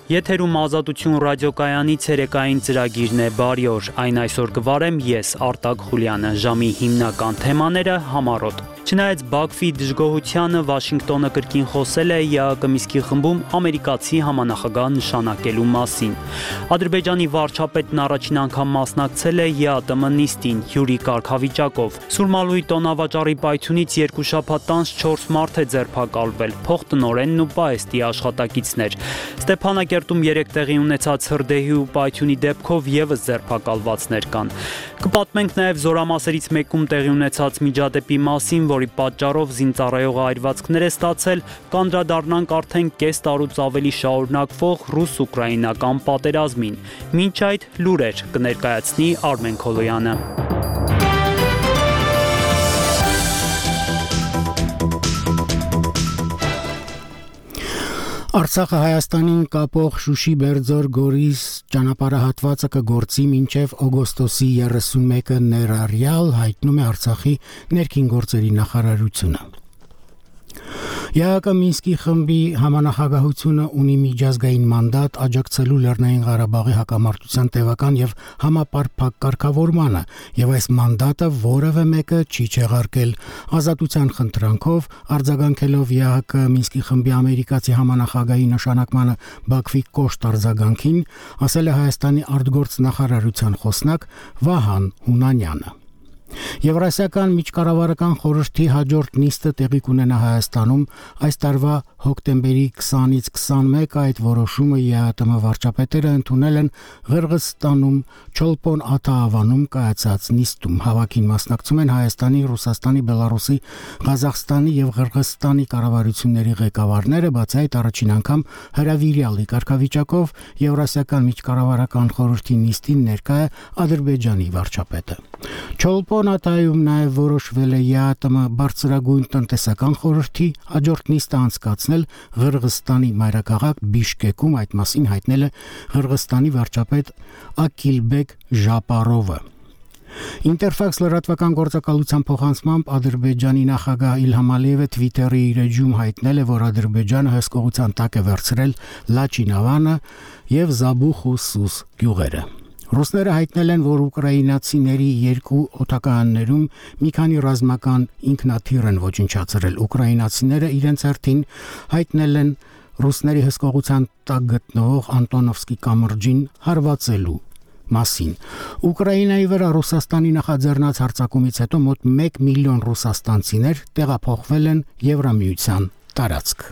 Եթերում Ազատություն ռադիոկայանի ցերեկային ծրագիրն է բարի օր, այն այսօր կվարեմ ես Արտակ Խուլյանը, ժամի հիմնական թեմաները համառոտ։ Չնայած Բաքվի դժգոհությանը Վաշինգտոնը կրկին խոսել է ԵԱՀԿ Մինսկի խմբում ամերիկացի համանախագահ նշանակելու մասին։ Ադրբեջանի վարչապետն առաջին անգամ մասնակցել է ԵԱՏՄ նիստին հյուրի կարգավիճակով։ Սուրմալուի տոնավաճառի պայթյունից 2 շաբաթ անց 4 մարդ է ձերբակալվել, փոխտնօրենն ու պահեստի աշխատակիցներ։ Ստեփանակերտում 3 տեղի ունեցած հրդեհի ու պայթյունի դեպքով ևս ձերբակալվածներ կան։ Կպատմենք նաև զորամասերից մեկում տեղի ունեցած միջադեպի մասին, որի պատճառով զինծառայողը այրվածքներ է ստացել, կանդրադառնանք արդեն կես տարուց ավելի շարունակվող ռուս-ուկրաինական պատերազմին։ Մինչ այդ լուրեր կներկայացնի Արմեն Քոլոյանը։ Արցախը Հայաստանին կապող Շուշի-Բերձոր-Գորիս ճանապարհահատվածը կգործի մինչև օգոստոսի 31-ը ներառյալ, հայտնում է Արցախի ներքին գործերի նախարարությունը։ ԵԱՀԿ Մինսկի խմբի համանախագահությունը ունի միջազգային մանդատ աջակցելու Լեռնային Ղարաբաղի հակամարտության տևական եւ համապարփակ կարգավորմանը, եւ այս մանդատը որևէ մեկը չի չեղարկել։ Ազատության խնդրանքով արձագանքելով ԵԱՀԿ Մինսկի խմբի ամերիկացի համանախագահի նշանակմանը Բաքվի կոշտ արձագանքին, ասել է Հայաստանի արտգործնախարարության խոսնակ Վահան Հունանյանը։ Եվրասիական միջկառավարական խորհրդի հաջորդ նիստը տեղի կունենա Հայաստանում այս տարվա հոկտեմբերի 20-ից 21 այդ որոշումը ԵԱՏՄ վարչապետերը ընդունել են Ղրղըզստանում Չոլպոն Աթաավանում կայացած նիստում։ Հավաքին մասնակցում են Հայաստանի, Ռուսաստանի, Բելարուսի, Ղազախստանի եւ Ղրղըզստանի կառավարությունների ղեկավարները, բացի այդ առաջին անգամ հրավիրյալի կարգավիճակով Եվրասիական միջկառավարական խորհրդի նիստին ներկա է Ադրբեջանի վարչապետը։ Չոլպոն Աթայում նաև որոշվել է ԵԱՏՄ բարձրագույն տնտեսական խորհրդի հաջորդ նիստը անցկացնել Ղրղըզստանի մայրաքաղաք Բիշկեկում, այդ մասին հայտնել է Ղրղըզստանի վարչապետ Ակիլբեկ Ժապարովը։ Ինտերֆաքս լրատվական գործակալության փոխանցմամբ Ադրբեջանի նախագահ Իլհամ Ալիևը Twitter-ի իր էջում հայտնել է, որ Ադրբեջանը հսկողության տակ է վերցրել Լաչինավանը եւ Զաբուխ-ու-Սուս գյուղերը։ Ռուսները հայտնել են, որ ուկրաինացիների 2 օդակայաններում մի քանի ռազմական ինքնաթիռ են ոչնչացրել։ Ուկրաինացիները իրենց հերթին հայտնել են ռուսների հսկողության տակ գտնվող Անտոնովսկի կամրջին հարվածելու մասին։ Ուկրաինայի վրա Ռուսաստանի նախաձեռնած հարձակումից հետո մոտ 1 միլիոն ռուսաստանցիներ տեղափոխվել են Եվրամիության տարածք։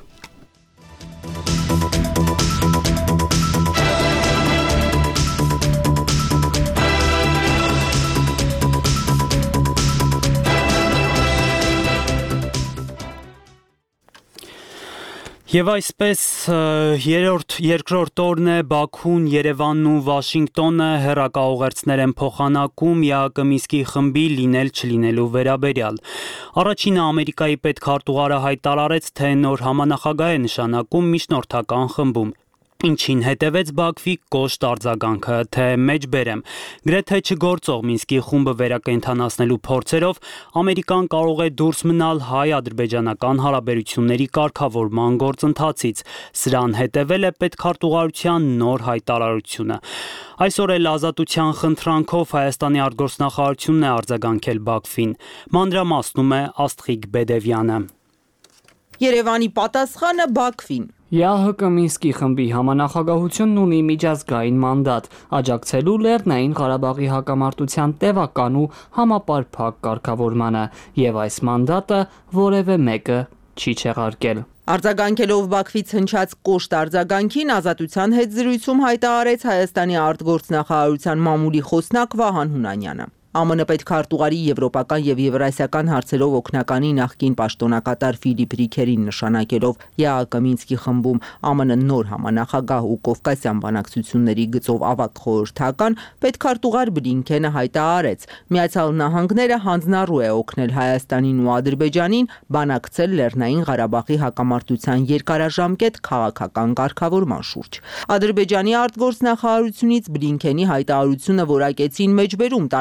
Եվ այսպես երկրորդ օրն է Բաքուն, Երևանն ու Վաշինգտոնը հեռակաուղերձներ են փոխանակում ԵԱՀԿ Մինսկի խմբի լինել-չլինելու վերաբերյալ։ Առաջինը Ամերիկայի պետքարտուղարը հայտարարեց, թե նոր համանախագահ է նշանակում միջնորդական խմբում, ինչին հետևեց Բաքվի կոշտ արձագանքը, թե մեջբերեմ, գրեթե չգործող Մինսկի խումբը վերակենդանացնելու փորձերով Ամերիկան կարող է դուրս մնալ հայ-ադրբեջանական հարաբերությունների կարգավորման գործընթացից։ Սրան հետևել է պետքարտուղարության նոր հայտարարությունը։ Այսօր էլ Ազատության խնդրանքով Հայաստանի արտգործնախարարությունն է արձագանքել Բաքվին։ Մանրամասնում է Աստղիկ Բեդևյանը։ Երևանի պատասխանը Բաքվին։ ԵԱՀԿ Մինսկի խմբի համանախագահությունն ունի միջազգային մանդատ աջակցելու Լեռնային Ղարաբաղի հակամարտության տևական ու համապարփակ կարգավորմանը, եւ այս մանդատը որևէ մեկը չի չեղարկել։ Արձագանքելով Բաքվից հնչած կոշտ արձագանքին Ազատության հետ զրույցում հայտարարեց Հայաստանի արտգործնախարարության մամուլի խոսնակ Վահան Հունանյանը։ ԱՄՆ պետքարտուղարի եվրոպական եւ եվրասիական հարցերով օգնականի նախկին պաշտոնակատար Ֆիլիպ Ռիքերին նշանակելով ԵԱՀԿ Մինսկի խմբում ԱՄՆ նոր համանախագահ ու կովկասյան բանակցությունների գծով ավագ խորհրդական, պետքարտուղար Բլինքենը հայտարարեց, Միացյալ Նահանգները հանձնառու է օգնել Հայաստանին ու Ադրբեջանին բանակցել Լեռնային Ղարաբաղի հակամարտության երկարաժամկետ քաղաքական կարգավորման շուրջ։ Ադրբեջանի արտգործնախարարությունից Բլինքենի հայտարարությունը որակեցին մեջբերում տարածաշրջանի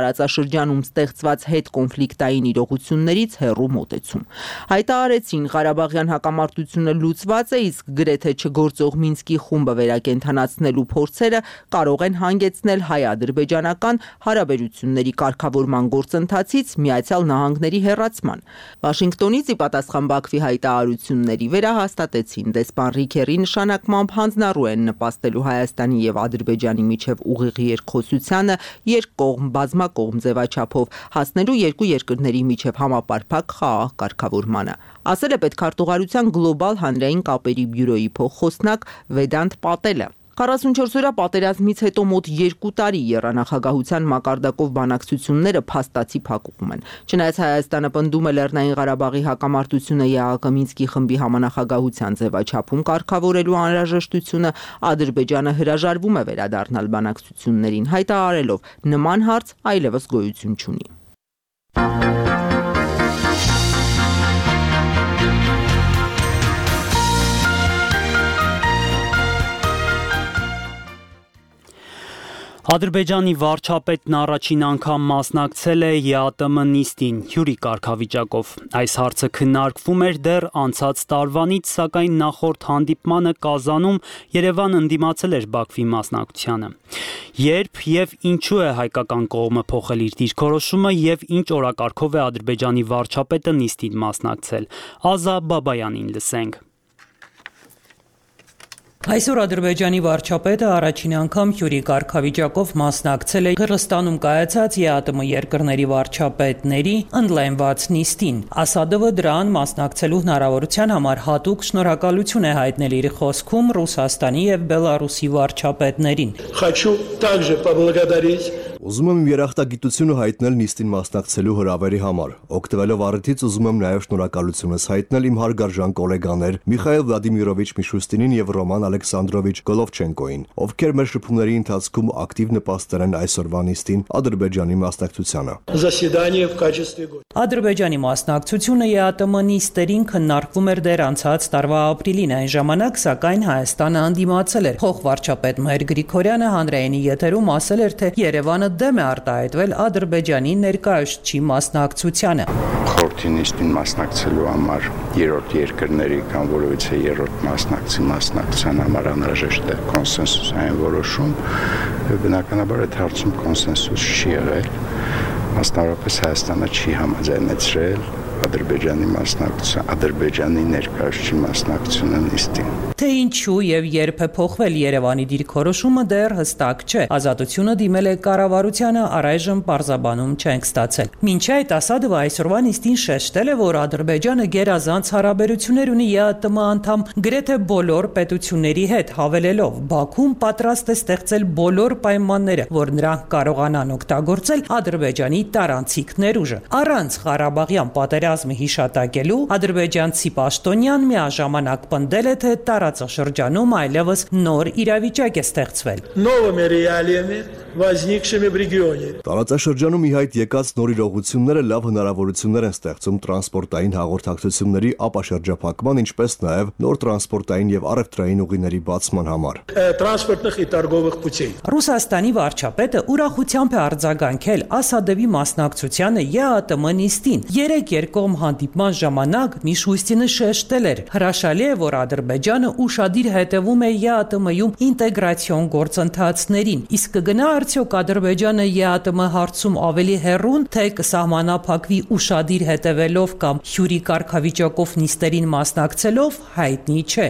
տարածաշրջանում ստեղծված հետկոնֆլիկտային իրողություններից հեռու մոտեցում։ Հայտարարեցին Ղարաբաղյան հակամարտությունը լուծված է, իսկ գրեթե չգործող Մինսկի խումբը վերակենդանացնելու փորձերը կարող են հանգեցնել հայ-ադրբեջանական հարաբերությունների կարգավորման գործընթացից Միացյալ Նահանգների հեռացման։ Վաշինգտոնից ի պատասխան Բաքվի հայտարարությունների վերահաստատեցին դեսպան Ռիքերի նշանակմամբ հանձնառու են նպաստելու Հայաստանի եւ Ադրբեջանի միջև ուղիղ երկխոսությանը երկկողմ բազմակողմ ձևաչափով հասնելու երկու երկրների միջև համապարփակ խաղաղ կարգավորմանը, ասել է պետքարտուղարության գլոբալ հանրային կապերի բյուրոյի փոխխոսնակ Վեդանտ Պատելը։ 44-օրյա պատերազմից հետո մոտ 2 տարի եռանախագահության մակարդակով բանակցությունները փաստացի փակուղում են։ Չնայած Հայաստանը պնդում է Լեռնային Ղարաբաղի հակամարտությունը ԵԱՀԿ Մինսկի խմբի համանախագահության ձևաչափում կարգավորելու անհրաժեշտությունը, Ադրբեջանը հրաժարվում է վերադառնալ բանակցություններին, հայտարարելով նման հարց այլևս գոյություն չունի։ Ադրբեջանի վարչապետն առաջին անգամ մասնակցել է ԵԱՏՄ նիստին հյուրի կարգավիճակով։ Այս հարցը քննարկվում էր դեռ անցած տարվանից, սակայն նախորդ հանդիպմանը Կազանում Երևանը ընդդիմացել էր Բաքվի մասնակցությանը։ Երբ եւ ինչու է հայկական կողմը փոխել իր դիրքորոշումը եւ ինչ օրակարգով է Ադրբեջանի վարչապետը նիստին մասնակցել։ Ազա Բաբայանին լսենք։ Այսօր Ադրբեջանի վարչապետը առաջին անգամ հյուրի կարգավիճակով մասնակցել է Қырғызստանում կայացած ԵԱՏՄ երկրների վարչապետների ընդլայնված նիստին։ Ասադովը դրան մասնակցելու հնարավորության համար հատուկ շնորհակալություն է հայտնել իր խոսքում Ռուսաստանի եւ Բելարուսի վարչապետներին։ Хочу также поблагодарить Ուզում եմ երախտագիտությունը հայտնել նիստին մասնակցելու հրավերի համար։ Օգտվելով առիթից ուզում եմ նաև շնորհակալությունս հայտնել իմ հարգարժան գոլեգաներ Միխայել Վլադիմիրովիչ Միշուստինին եւ Ռոման Ալեքսանդրովիչ Գոլովչենկոին, ովքեր մեր շփումների ընթացքում ակտիվ նպաստել են այսօրվա նիստին Ադրբեջանի մասնակցությանը։ Заседание в качестве гостя. Ադրբեջանի մասնակցությունը ԵԱՏՄ նիստերին քննարկվում էր դեռ անցած տարվա ապրիլին, այն ժամանակ սակայն Հայաստանը անդիմացել էր։ Փոխվարչապետ Մհեր Գրիգորյանը հանրայինի եթերում ասել էր, թե Երևանը դեմ է արտահայտվել Ադրբեջանի ներկայացուցչի մասնակցությանը։ Խորհրդի նիստին մասնակցելու համար երրորդ երկրների կամ որևիցե երրորդ մասնակցության համար անհրաժեշտ է կոնսենսուսային որոշում, բնականաբար այդ հարցում կոնսենսուս չի եղել, մասնավորապես Հայաստանը չի համաձայնեցրել Ադրբեջանի ներկայացուցչի մասնակցությունը նիստին։ Թե ինչու եւ երբ է փոխվել Երևանի դիրքորոշումը դեռ հստակ չէ։ Ազատությունը դիմել է կառավարությանը, առայժմ պարզաբանում չենք ստացել։ Մինչ այդ Ասադովը այսօրվա նիստին շեշտել է, որ Ադրբեջանը գերազանց հարաբերություններ ունի ԵԱՏՄ անդամ գրեթե բոլոր պետությունների հետ, հավելելով Բաքուն պատրաստ է ստեղծել բոլոր պայմանները, որ նրանք կարողանան օգտագործել Ադրբեջանի տարանցիկ ներուժը։ Առանց Ղարաբաղյան պատերազմը հիշատակելու ադրբեջանցի պաշտոնյան միաժամանակ պնդել է, թե տարածաշրջանում այլևս նոր իրավիճակ է ստեղծվել։ Новыми реалиями, возникшими в регионе. Տարածաշրջանում ի հայտ եկած նոր իրողությունները լավ հնարավորություններ են ստեղծում տրանսպորտային հաղորդակցությունների ապաշրջափակման, ինչպես նաև նոր տրանսպորտային եւ առևտրային ուղիների բացման համար։ Транспортных и торговых путей. Ռուսաստանի վարչապետը ուրախությամբ է արձագանքել Ասադովի մասնակցությանը ԵԱՏՄ նիստին։ Երեք երկկողմ հանդիպման ժամանակ Միշուստինը շեշտել էր. հրաշալի է, որ Ադրբեջանը ուշադիր հետևում է ԵԱՏՄ-ում ինտեգրացիոն գործընթացներին, իսկ կգնա արդյոք Ադրբեջանը ԵԱՏՄ հարցում ավելի հեռուն, թե կսահմանափակվի ուշադիր հետևելով կամ հյուրի կարգավիճակով նիստերին մասնակցելով, հայտնի չէ։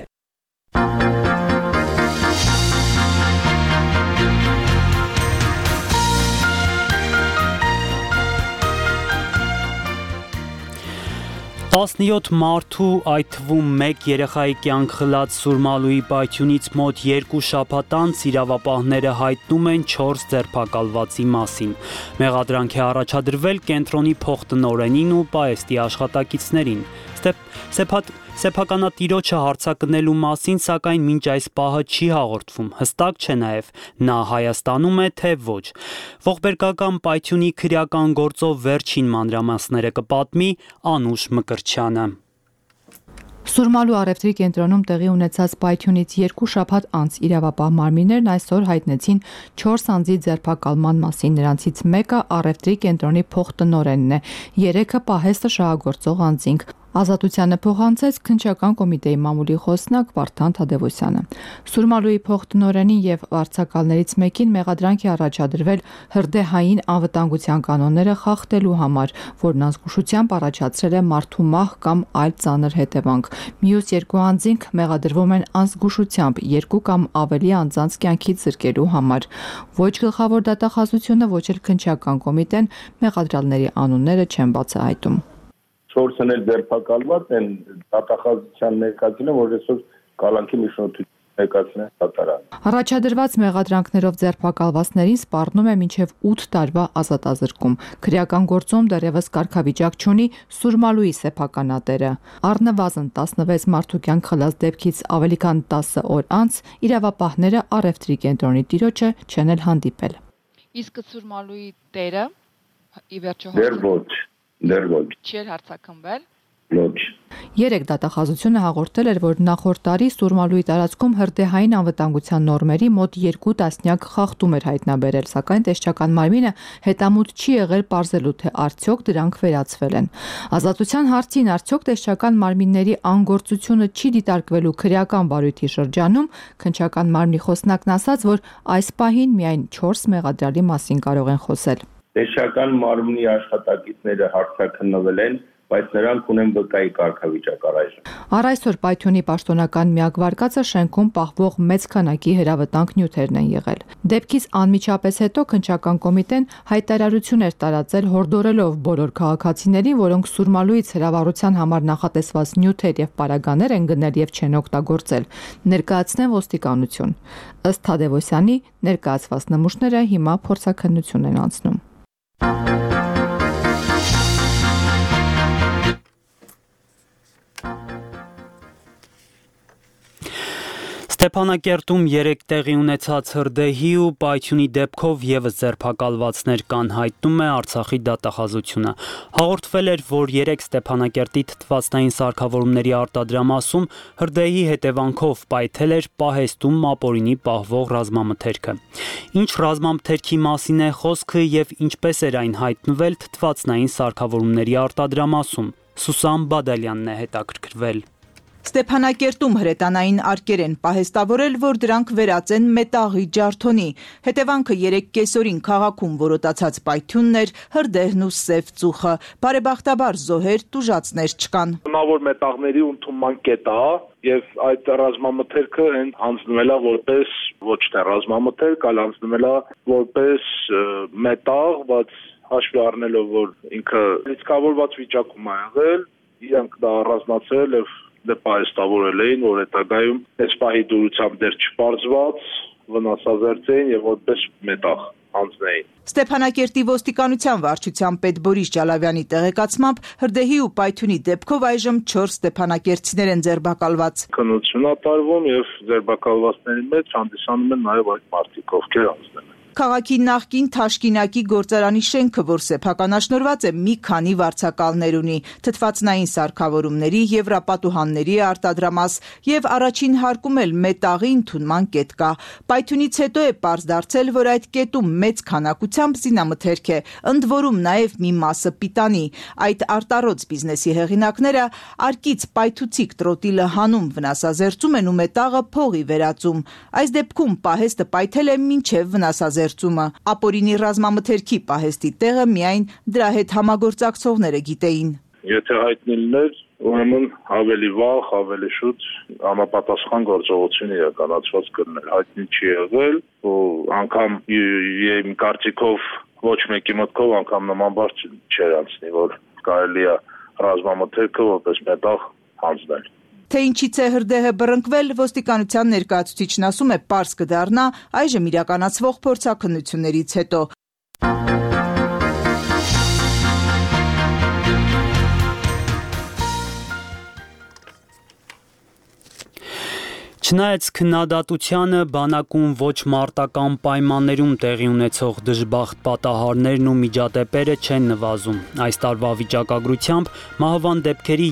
Տասնյոթ մարդու, այդ թվում մեկ երեխայի կյանք խլած Սուրմալուի պայթյունից մոտ 2 շաբաթ անց իրավապահները հայտնում են 4 ձերբակալվածի մասին։ Մեղադրանք է առաջադրվել կենտրոնի փոխտնօրենին ու պահեստի աշխատակիցներին։ Սեփականատիրոջը հարձակնելու մասին, սակայն մինչ այս պահը չի հաղորդվում, հստակ չէ նաև նա Հայաստանում է, թե ոչ։ Ողբերգական պայթյունի քրեական գործով վերջին մանրամասները կպատմի Անուշ Մկրտչյանը։ Սուրմալու առևտրի կենտրոնում տեղի ունեցած պայթյունից 2 շաբաթ անց իրավապահ մարմիններն այսօր հայտնեցին 4 անձի ձերբակալման մասին, նրանցից մեկը առևտրի կենտրոնի փոխտնօրենն է, 3-ը պահեստը շահագործող անձինք։ Ազատությանը փոխանցեց քննչական կոմիտեի մամուլի խոսնակ Վարդան Թադևոսյանը։ Սուրմալուի փոխտնօրենին եւ վարձակալներից մեկին մեղադրանք է առաջադրվել հրդեհային անվտանգության կանոնները խախտելու համար, որն ազգուշությամբ առաջացրել է մարդու մահ կամ այլ ծանր հետևանք։ Մյուս 2 անձինք մեղադրվում են անզգուշությամբ 2 կամ ավելի անձանց կյանքից զրկելու համար։ Ոչ գլխավոր դատախազությունը, ոչ էլ քննչական կոմիտեն մեղադրյալների անունները չեն բացահայտում։ 4-ն էլ ձերբակալված են դատախազության ներկայացնում, որ այսօր կալանքի միջնորդություն ներկայացնեն դատարան։ Առաջադրված մեղադրանքներով ձերբակալվածներին սպառնում է մինչև 8 տարվա ազատազրկում։ Քրեական գործում դեռևս կարգավիճակ չունի Սուրմալուի սեփականատերը։ Առնվազն 16 մարդու կյանք խլած դեպքից ավելի քան 10 օր անց իրավապահները առևտրի կենտրոնի տիրոջը չեն էլ հանդիպել։ Իսկ Սուրմալուի տերը ի վերջո Դեռ ոչ։ Չէր հարցակնվել։ Ոչ։ 3 դատախազությունը հաղորդել էր, որ նախորդ տարի Սուրմալուի տարածքում հրդեհային անվտանգության նորմերի մոտ 2 տասնյակ խախտում էր հայտնաբերել, սակայն տեսչական մարմինը հետամուտ չի եղել պարզելու, թե արդյոք դրանք վերացվել են։ Ազատության հարցին արդյոք տեսչական մարմինների անգործությունը չի դիտարկվելու քրեական բարույթի շրջանում, քննչական մարմնի խոսնակն ասաց, որ այս պահին միայն 4 մեղադրյալի մասին կարող են խոսել։ Տեսչական մարմնի աշխատակիցները հարցաքննվել են, բայց նրանք ունեն վկայի կարգավիճակ առայժմ։ Առ այսօր պայթյունի պաշտոնական միակ վարկածը շենքում պահվող մեծ քանակի հրավտանգ նյութերն են եղել։ Դեպքից անմիջապես հետո քննչական կոմիտեն հայտարարություն էր տարածել հորդորելով բոլոր քաղաքացիներին, որոնք Սուրմալուից հրավառության համար նախատեսված նյութեր եւ պարագաներ են գնել եւ չեն օգտագործել, ներկայացնեն ոստիկանություն։ Ըստ Թադևոսյանի, ներկայացված նմուշները հիմա փորձաքննություն են անցնում։ Ստեփանակերտում 3 տեղի ունեցած հրդեհի ու պայթյունի դեպքով եւս ձերբակալվածներ կան, հայտնում է Արցախի դատախազությունը։ Հաղորդվել էր, որ 3 Ստեփանակերտի թթվածնային սարքավորումների արտադրամասում հրդեհի հետևանքով պայթել էր պահեստում ապօրինի պահվող ռազմամթերքը։ Ինչ ռազմամթերքի մասին է խոսքը եւ ինչպես էր այն հայտնվել թթվածնային սարքավորումների արտադրամասում։ Սուսան Բադալյանն է հետաքրքրվել։ Ստեփանակերտում հրետանային արկեր են պահեստավորել, որ դրանք վերած են մետաղի ջարդոնի։ Հետևանքը 3 կեսօրին քաղաքում որոտացած պայթյունն էր, հրդեհն ու սև ծուխը։ Բարեբախտաբար զոհեր, տուժածներ չկան։ Նավոր մետաղների ընդունման կետ է, եւ այդ ռազմամթերքը հանձնվել է որպես ոչ թե ռազմամթերք, այլ հանձնվել է որպես մետաղ, բայց հաշվի առնելով, որ ինքը լիցքավորված վիճակում է եղել, իրանք դա առանձնացրել եւ պահեստավորել էին, որ հետագայում այս պահի դուրությամբ դեռ չպարզված վնասազերծ էին եւ որպես մետաղ հանձնեին։ Ստեփանակերտի ոստիկանության վարչության պետ Բորիս Ջալավյանի տեղեկացմամբ հրդեհի ու պայթյունի դեպքով այժմ 4 ստեփանակերտցիներ են ձերբակալված։ Քննություն է տարվում եւ ձերբակալվածների մեջ հանդիսանում են նաեւ այդ մարդիկ, ովքեր հանձնել են։ Քաղաքի նախկին Թաշկինակի գործարանի շենքը, որ սեփականաշնորհված է, մի քանի վարձակալներ ունի՝ թթվածնային սարքավորումների, եվրապատուհանների արտադրամաս եւ առաջին հարկում էլ մետաղի ընդունման կետ կա։ Պայթյունից հետո է պարզ դարձել, որ այդ կետում մեծ քանակությամբ զինամթերք է, ընդ որում նաեւ մի մասը պիտանի։ Այդ արտառոց բիզնեսի հեղինակները արկից պայթուցիկ տրոտիլը հանում, վնասազերծում են ու մետաղը փողի վերածում։ Այս դեպքում պահեստը պայթել է մինչեւ վնասազերծումը։ Ապօրինի ռազմամթերքի պահեստի տեղը միայն դրա հետ համագործակցողները գիտեին։ Եթե հայտնի լիներ, ուրեմն ավելի վաղ, ավելի շուտ համապատասխան գործողություն իրականացված կլիներ։ Հայտնի չի եղել, ու անգամ իմ կարծիքով ոչ մեկի մտքով անգամ նման բառ չէր անցնի, որ կարելի է ռազմամթերքը որպես մետաղ հանձնել։ Թե ինչից է հրդեհը բռնկվել, ոստիկանության ներկայացուցիչն ասում է, պարզ կդառնա այժմ իրականացվող փորձաքննություններից հետո։ Չնայած քննադատությանը բանակում ոչ մարտական պայմաններում տեղի ունեցող դժբախտ պատահարներն ու միջադեպերը չեն նվազում։ Այս տարվա վիճակագրությամբ մահվան դեպքերի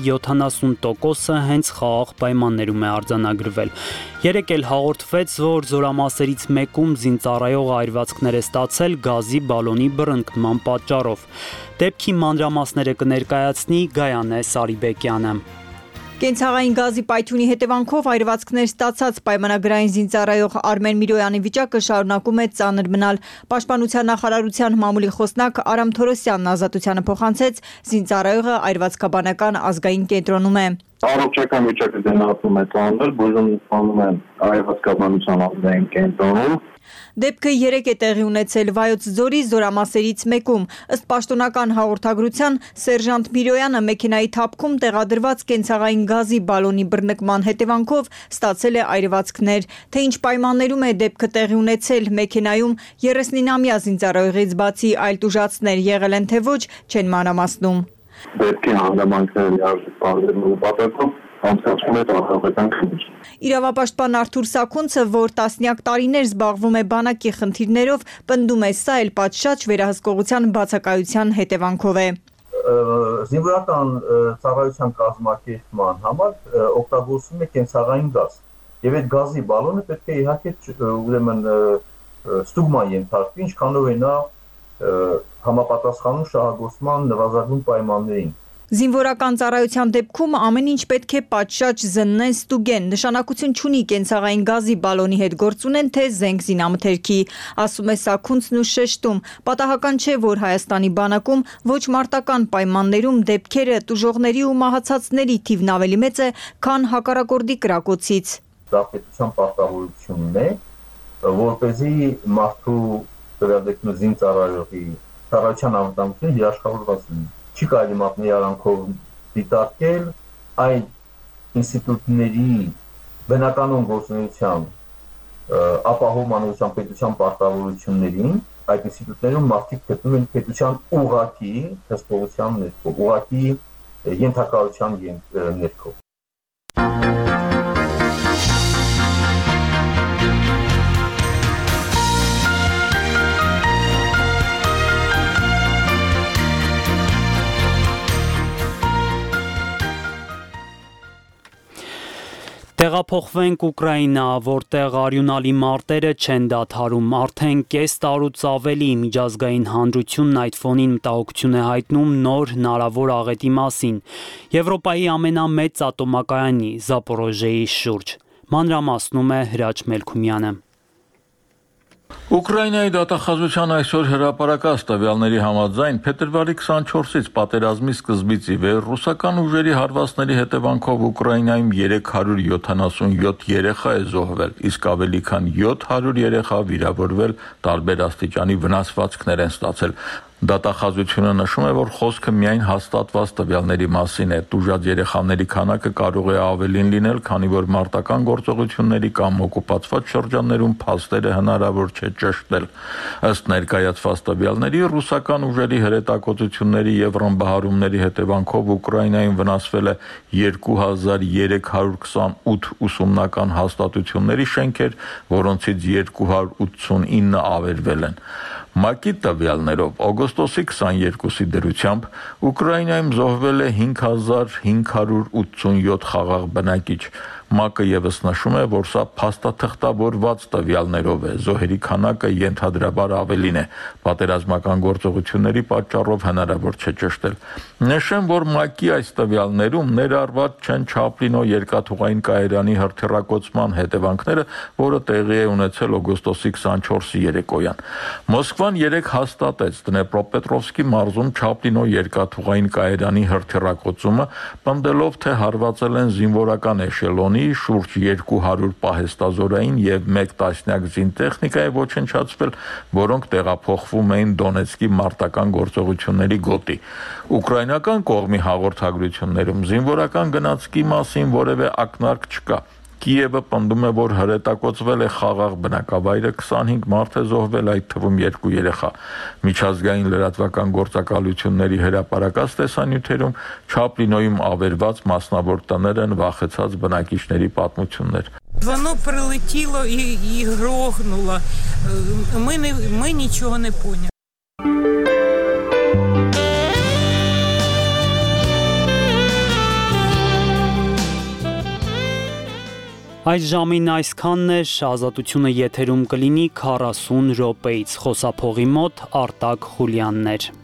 70%-ը հենց խաղաղ պայմաններում է արձանագրվել։ Երեկ էլ հաղորդվեց, որ զորամասերից մեկում զինծառայող այրվածքներ է ստացել գազի բալոնի բռնկման պատճառով։ Դեպքի մանրամասները կներկայացնի Գայանե Սարիբեկյանը։ Կենցաղային գազի պայթյունի հետևանքով այրվածքներ ստացած պայմանագրային զինծառայող Արմեն Միրոյանի վիճակը շարունակում է ծանր մնալ։ Պաշտպանության նախարարության մամուլի խոսնակ Արամ Թորոսյանն ազատությանը փոխանցեց, զինծառայողը այրվածքաբանական ազգային կենտրոնում է։ Առողջական վիճակը գնահատվում է ծանր, բուժում ստանում է այրվածքաբանության ազգային կենտրոնում։ Դեպքը երեկ է տեղի ունեցել Վայոց ձորի զորամասերից մեկում։ Ըստ պաշտոնական հաղորդագրության, սերժանտ Միրոյանը մեքենայի թափքում տեղադրված կենցաղային գազի բալոնի բռնկման հետևանքով ստացել է այրվածքներ։ Թե ինչ պայմաններում է դեպքը տեղի ունեցել, մեքենայում 39-ամյա զինծառայողից բացի այլ տուժածներ եղել են թե ոչ, չեն մանրամասնում։ Դեպքի հանգամանքները լիարժեք բարձրացնելու նպատակով անցկացվում է տվյալական քննություն։ Իրավապաշտպան Արթուր Սաքունցը, որ տասնյակ տարիներ զբաղվում է բանակի խնդիրներով, պնդում է սա էլ պատշաճ վերահսկողության բացակայության հետևանքով է։ Զինվորական ծառայության կազմակերպման համար օգտագործվում է կենցաղային գազ։ Եվ այդ գազի բալոնը պետք է իհարկե ուրեմն ստուգման ենթարկվի, ինչքանով է նա համապատասխանում շահագործման նվազագույն պայմաններին։ Զինվորական ծառայության դեպքում ամեն ինչ պետք է պատշաճ զննեն, ստուգեն, նշանակություն չունի կենցաղային գազի բալոնի հետ գործ ունեն, թե զենք զինամթերքի, ասում է Սաքունցն ու շեշտում։ Պատահական չէ, որ Հայաստանի բանակում ոչ մարտական պայմաններում դեպքերը տուժողների ու մահացածների թիվն ավելի մեծ է, քան հակառակորդի կրակոցից։ Դա պետության պարտավորությունն է, որպեսզի մարդու դեպքում զինծառայողի ծառայության անվտանգությունը երաշխավորված լինի։ Չի կարելի մատնի արանքով դիտարկել այն ինստիտուտների բնականոն գործունեության ապահովման պետության պարտավորություններին, այդ ինստիտուտներում մարդիկ գտնում են պետության ուղղակի հսկողության ներքո, ուղղակի ենթակայության ներքո։ Տեղափոխվենք Ուկրաինա, որտեղ արյունալի մարտերը չեն դադարում, արդեն կես տարուց ավելի միջազգային հանրությունն այդ ֆոնին մտահոգություն է հայտնում նոր հնարավոր աղետի մասին, Եվրոպայի ամենամեծ ատոմակայանի Զապորոժիեի շուրջ։ Մանրամասնում է Հրաչ Մելքումյանը։ Ուկրաինայի դատախազության այսօր հրապարակած տվյալների համաձայն փետրվարի 24-ից պատերազմի սկզբից ի վեր ռուսական ուժերի հարվածների հետևանքով Ուկրաինայում 377 երեխա է զոհվել, իսկ ավելի քան 700 երեխա վիրավորվել, տարբեր աստիճանի վնասվածքներ են ստացել։ Դատախազությունը նշում է, որ խոսքը միայն հաստատված տվյալների մասին է։ Տուժած երեխաների քանակը կարող է ավելին լինել, քանի որ մարտական գործողությունների կամ օկուպացված շրջաններում փաստերը հնարավոր չէ ճշտել։ Ըստ ներկայացված տվյալների, ռուսական ուժերի հրետակոծությունների եւ ռմբահարումների հետևանքով Ուկրաինայում վնասվել է 2328 ուսումնական հաստատությունների շենքեր, որոնցից 289 ավերվել են։ ՄԱԿ-ի տվյալներով օգոստոսի 22-ի դրությամբ Ուկրաինայում զոհվել է 5587 խաղաղ բնակիչ։ ՄԱԿ-ը եւս նշում է, որ սա փաստաթղթավորված տվյալներով է, զոհերի քանակը ենթադրաբար ավելին է, պատերազմական գործողությունների պատճառով հնարավոր չէ ճշտել։ Նշեմ, որ ՄԱԿ-ի այս տվյալներում ներառված չեն Չապլինո երկաթուղային կայարանի հրթիռակոծման հետևանքները, որը տեղի է ունեցել օգոստոսի 24-ի երեկոյան։ Մոսկվան երեկ հաստատեց Դնեպրոպետրովսկի մարզում Չապլինո երկաթուղային կայարանի հրթիռակոծումը, պնդելով, թե հարվածել են զինվորական էշելոնի շուրջ 200 պահեստազորային եւ 1 տասնյակ զինտեխնիկա է ոչնչացվել, որոնք տեղափոխվում էին Դոնեցկի մարտական գործողությունների գոտի։ Ուկրաինական կողմի հաղորդագրություններում զինվորական գնացքի մասին որևէ ակնարկ չկա։ Կիևը պնդում է, որ հրետակոծվել է խաղաղ բնակավայրը, 25 մարդ է զոհվել, այդ թվում 2 երեխա։ Միջազգային լրատվական գործակալությունների հրապարակած տեսանյութերում Չապլինոյում ավերված մասնավոր տներ են վախեցած բնակիչների պատմություններ։ Воно прилетіло і грохнуло. Ми нічого не поняли. Այս ժամին այսքանն էր, ազատությունը եթերում կլինի 40 րոպեից, խոսափողի մոտ Արտակ Խուլյանն էր։